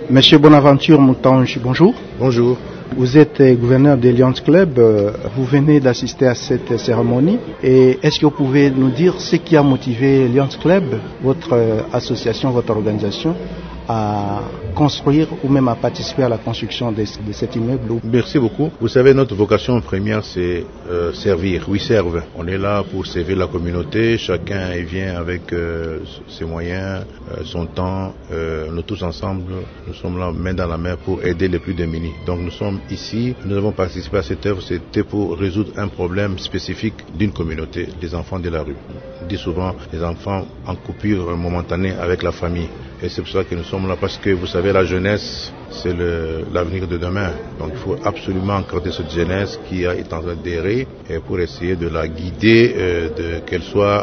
Monsieur Bonaventure Moutange, bonjour. Bonjour. Vous êtes gouverneur des Lions Club, vous venez d'assister à cette cérémonie et est-ce que vous pouvez nous dire ce qui a motivé Lions Club, votre association, votre organisation, à construire ou même à participer à la construction de cet immeuble? Merci beaucoup. Vous savez, notre vocation première, c'est servir. We serve. On est là pour servir la communauté. Chacun vient avec ses moyens, son temps. Nous tous ensemble, nous sommes là main dans la main pour aider les plus démunis. Donc nous sommes ici. Nous avons participé à cette œuvre. C'était pour résoudre un problème spécifique d'une communauté, les enfants de la rue. On dit souvent les enfants en coupure momentanée avec la famille. Et c'est pour ça que nous sommes là, parce que vous savez, la jeunesse, c'est l'avenir de demain. Donc il faut absolument encadrer cette jeunesse qui est en train d'errer et pour essayer de la guider, qu'elle soit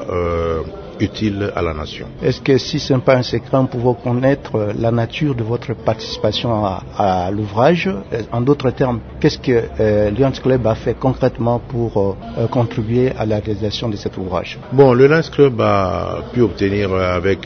utile à la nation. Est-ce que si ce n'est pas un secret, on peut connaître la nature de votre participation à l'ouvrage? En d'autres termes, qu'est-ce que Lions Club a fait concrètement pour contribuer à la réalisation de cet ouvrage? Bon, le Lions Club a pu obtenir avec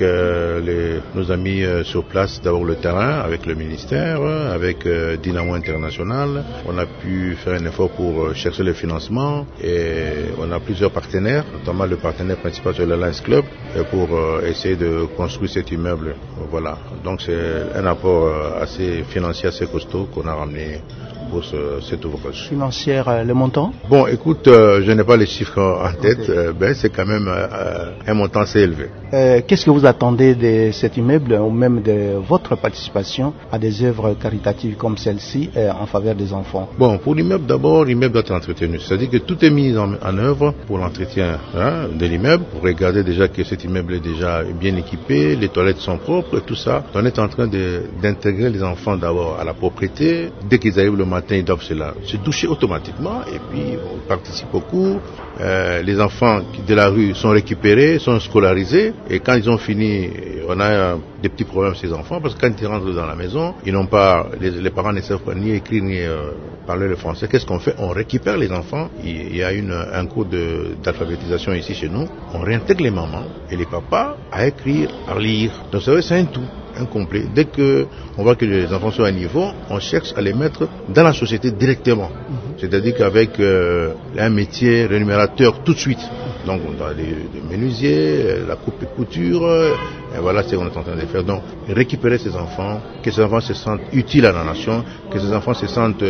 nos amis sur place d'abord le terrain, avec le ministère, avec Dynamo International. On a pu faire un effort pour chercher le financement et on a plusieurs partenaires, notamment le partenaire principal sur le Lions Club, pour essayer de construire cet immeuble. Voilà. Donc c'est un apport assez financier, assez costaud qu'on a ramené pour cet ouvrage. Financière, le montant? Bon, écoute, je n'ai pas les chiffres en tête, okay. C'est quand même un montant assez élevé. Qu'est-ce que vous attendez de cet immeuble ou même de votre participation à des œuvres caritatives comme celle-ci en faveur des enfants? Bon, pour l'immeuble d'abord, l'immeuble doit être entretenu. C'est-à-dire que tout est mis en œuvre pour l'entretien de l'immeuble. Vous regardez déjà que cet immeuble est déjà bien équipé, les toilettes sont propres et tout ça. On est en train d'intégrer les enfants d'abord à la propriété. Dès qu'ils arrivent le matin, ils doivent se doucher automatiquement et puis on participe au cours. Les enfants de la rue sont récupérés, sont scolarisés et quand ils ont fini, on a des petits problèmes ces enfants parce que quand ils rentrent dans la maison, ils n'ont pas, les parents ne savent pas ni écrire ni parler le français. Qu'est-ce qu'on fait? On récupère les enfants. Il y a un cours d'alphabétisation ici chez nous. On réintègre les mamans et les papas à écrire, à lire. Donc c'est un tout. Incomplet. Dès que on voit que les enfants sont à niveau, on cherche à les mettre dans la société directement. C'est-à-dire qu'avec un métier rémunérateur tout de suite. Donc on a les menuisiers, la coupe et couture, et voilà ce qu'on est en train de faire. Donc récupérer ces enfants, que ces enfants se sentent utiles à la nation, que ces enfants se sentent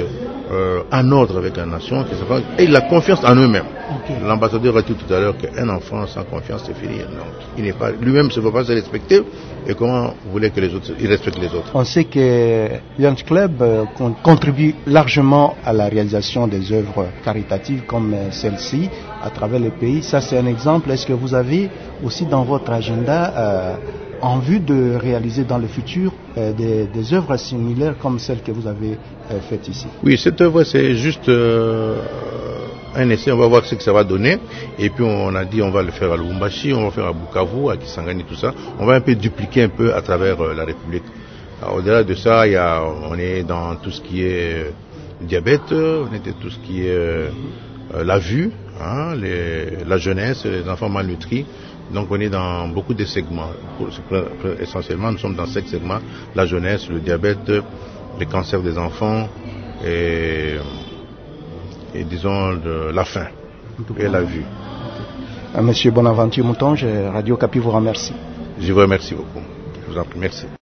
en ordre avec la nation, que ces enfants aient la confiance en eux-mêmes. Okay. L'ambassadeur a dit tout à l'heure qu'un enfant sans confiance c'est fini. Donc il n'est pas lui-même ne peut pas se respecter. Et comment vous voulez que les autres, ils respectent les autres? On sait que Lions Club contribue largement à la réalisation des œuvres caritatives comme celle-ci à travers le pays. Ça, c'est un exemple. Est-ce que vous avez aussi dans votre agenda en vue de réaliser dans le futur des œuvres similaires comme celles que vous avez faites ici? Oui, cette œuvre, c'est juste un essai, on va voir ce que ça va donner. Et puis on a dit on va le faire à Lubumbashi, on va faire à Bukavu, à Kisangani, tout ça. On va un peu dupliquer un peu à travers la République. Alors, au-delà de ça, on est dans tout ce qui est diabète, on est dans tout ce qui est la vue, la jeunesse, les enfants malnutris. Donc on est dans beaucoup de segments. Essentiellement, nous sommes dans 5 segments: la jeunesse, le diabète, les cancers des enfants et disons la faim et la vue. Monsieur Bonaventure Moutange, Radio Capi vous remercie. Je vous remercie beaucoup. Je vous en prie, merci.